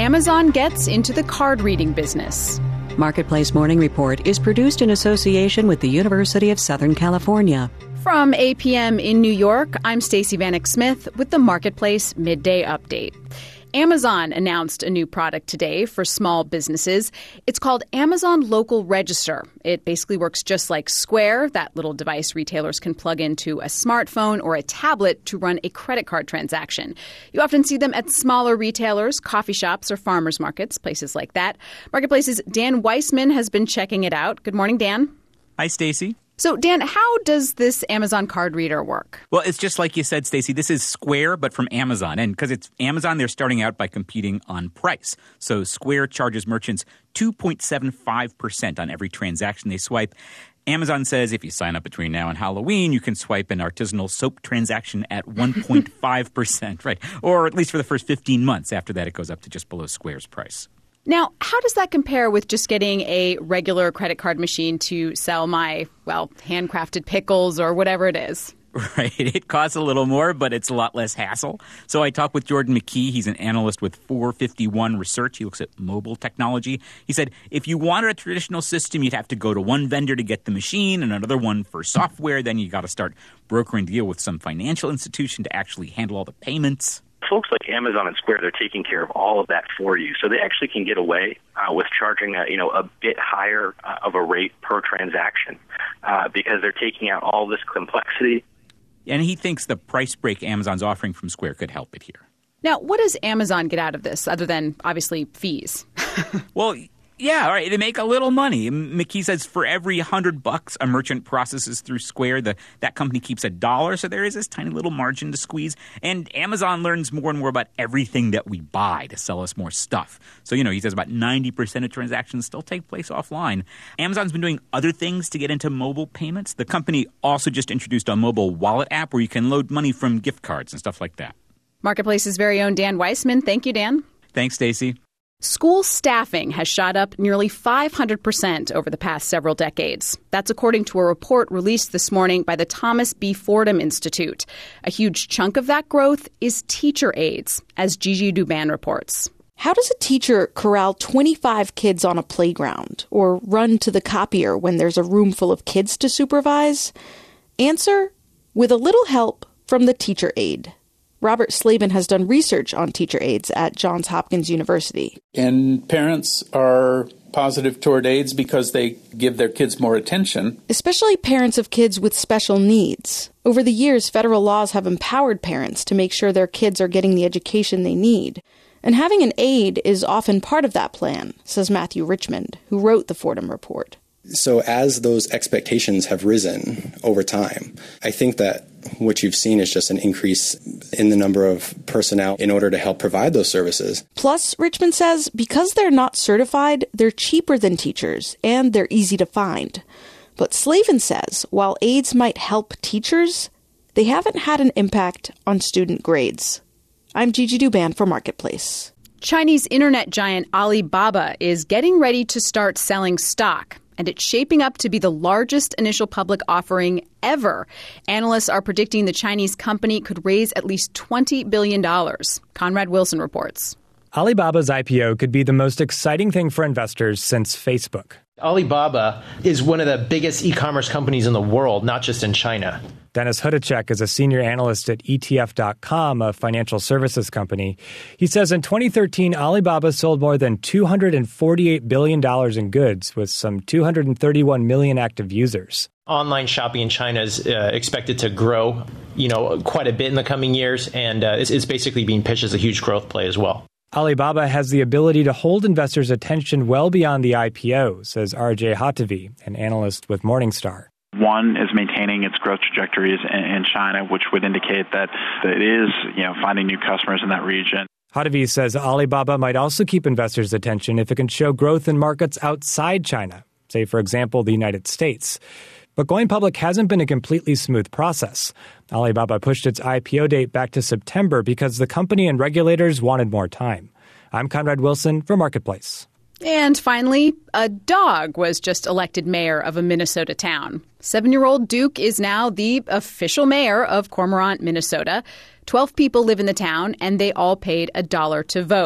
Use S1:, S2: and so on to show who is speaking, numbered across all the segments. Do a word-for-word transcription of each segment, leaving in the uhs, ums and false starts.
S1: Amazon gets into the card reading business.
S2: Marketplace Morning Report is produced in association with the University of Southern California.
S1: From A P M in New York, I'm Stacey Vanek Smith with the Marketplace Midday Update. Amazon announced a new product today for small businesses. It's called Amazon Local Register. It basically works just like Square, that little device retailers can plug into a smartphone or a tablet to run a credit card transaction. You often see them at smaller retailers, coffee shops, or farmers markets, places like that. Marketplace's Dan Weissman has been checking it out. Good morning, Dan.
S3: Hi, Stacey.
S1: So, Dan, how does this Amazon card reader work?
S3: Well, it's just like you said, Stacey. This is Square, but from Amazon. And because it's Amazon, they're starting out by competing on price. So Square charges merchants two point seven five percent on every transaction they swipe. Amazon says if you sign up between now and Halloween, you can swipe an artisanal soap transaction at one point five percent, right? Or at least for the first fifteen months. After that, it goes up to just below Square's price.
S1: Now, how does that compare with just getting a regular credit card machine to sell my, well, handcrafted pickles or whatever it is?
S3: Right. It costs a little more, but it's a lot less hassle. So I talked with Jordan McKee. He's an analyst with four fifty-one Research. He looks at mobile technology. He said if you wanted a traditional system, you'd have to go to one vendor to get the machine and another one for software. Then you got to start brokering deal with some financial institution to actually handle all the payments.
S4: Folks like Amazon and Square, they're taking care of all of that for you. So they actually can get away uh, with charging a, you know, a bit higher uh, of a rate per transaction uh, because they're taking out all this complexity.
S3: And he thinks the price break Amazon's offering from Square could help it here.
S1: Now, what does Amazon get out of this other than, obviously, fees?
S3: Well, yeah, all right. They make a little money. McKee says for every hundred bucks a merchant processes through Square, the, that company keeps a dollar. So there is this tiny little margin to squeeze. And Amazon learns more and more about everything that we buy to sell us more stuff. So, you know, he says about ninety percent of transactions still take place offline. Amazon's been doing other things to get into mobile payments. The company also just introduced a mobile wallet app where you can load money from gift cards and stuff like that.
S1: Marketplace's very own Dan Weissman. Thank you, Dan.
S3: Thanks, Stacey.
S1: School staffing has shot up nearly five hundred percent over the past several decades. That's according to a report released this morning by the Thomas B. Fordham Institute. A huge chunk of that growth is teacher aides, as Gigi Douban reports.
S5: How does a teacher corral twenty-five kids on a playground or run to the copier when there's a room full of kids to supervise? Answer: with a little help from the teacher aide. Robert Slavin has done research on teacher aides at Johns Hopkins University.
S6: And parents are positive toward aides because they give their kids more attention.
S5: Especially parents of kids with special needs. Over the years, federal laws have empowered parents to make sure their kids are getting the education they need. And having an aide is often part of that plan, says Matthew Richmond, who wrote the Fordham report.
S7: So as those expectations have risen over time, I think that what you've seen is just an increase in the number of personnel in order to help provide those services.
S5: Plus, Richmond says, because they're not certified, they're cheaper than teachers, and they're easy to find. But Slavin says, while aides might help teachers, they haven't had an impact on student grades. I'm Gigi Douban for Marketplace.
S1: Chinese internet giant Alibaba is getting ready to start selling stock, and it's shaping up to be the largest initial public offering ever. Analysts are predicting the Chinese company could raise at least twenty billion dollars. Conrad Wilson reports.
S8: Alibaba's I P O could be the most exciting thing for investors since Facebook.
S9: Alibaba is one of the biggest e-commerce companies in the world, not just in China.
S8: Dennis Hudacek is a senior analyst at E T F dot com, a financial services company. He says in twenty thirteen, Alibaba sold more than two hundred forty-eight billion dollars in goods with some two hundred thirty-one million active users.
S9: Online shopping in China is uh, expected to grow, you know, quite a bit in the coming years, and uh, it's, it's basically being pitched as a huge growth play as well.
S8: Alibaba has the ability to hold investors' attention well beyond the I P O, says R J Hatavi, an analyst with Morningstar.
S10: One is maintaining its growth trajectories in China, which would indicate that it is, you know, finding new customers in that region.
S8: Hatavi says Alibaba might also keep investors' attention if it can show growth in markets outside China, say, for example, the United States. But going public hasn't been a completely smooth process. Alibaba pushed its I P O date back to September because the company and regulators wanted more time. I'm Conrad Wilson for Marketplace.
S1: And finally, a dog was just elected mayor of a Minnesota town. Seven-year-old Duke is now the official mayor of Cormorant, Minnesota. Twelve people live in the town, and they all paid a dollar to vote.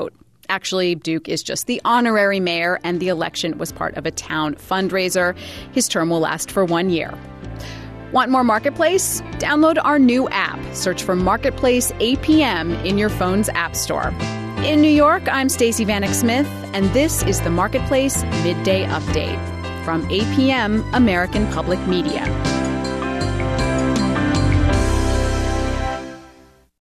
S1: Actually, Duke is just the honorary mayor, and the election was part of a town fundraiser. His term will last for one year. Want more Marketplace? Download our new app. Search for Marketplace A P M in your phone's app store. In New York, I'm Stacey Vanek Smith, and this is the Marketplace Midday Update from A P M American Public Media.